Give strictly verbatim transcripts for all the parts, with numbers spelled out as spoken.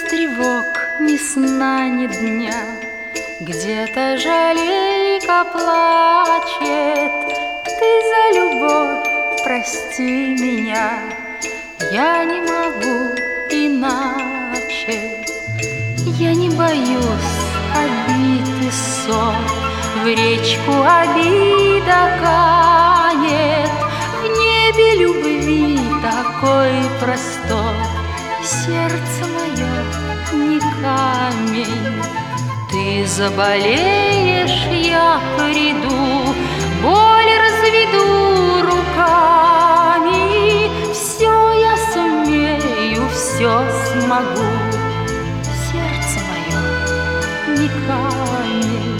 тревог, ни сна, ни дня, где-то жалейка плачет. Ты за любовь прости меня, я не могу иначе. Я не боюсь обид и ссор, в речку обида канет. В небе любви такой простор, сердце мое не камень. Ты заболеешь, я приду, боль разведу руками. Все я сумею, все смогу, сердце мое не камень.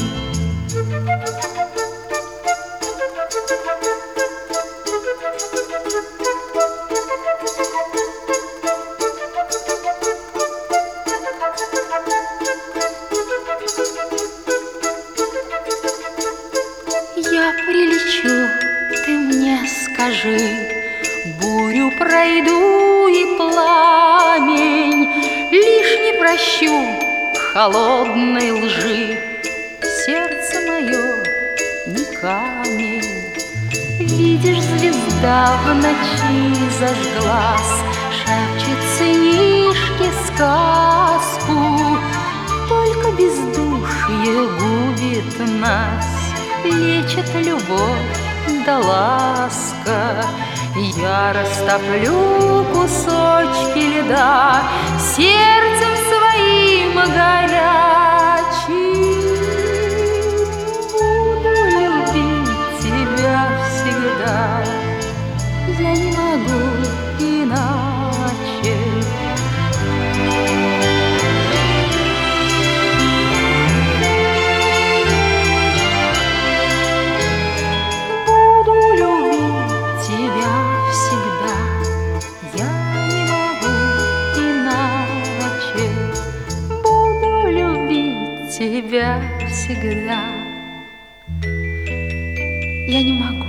Я прилечу, ты мне скажи, бурю пройду и пламень, лишь не прощу холодной лжи, сердце мое не камень. Видишь, звезда в ночи зажглась, шепчет сынишке сказку, только бездушье губит нас, лечит любовь да ласка. Я растоплю кусочки льда сердцем своим горячим. Буду любить тебя всегда, я не могу иначе. Тебя всегда, я не могу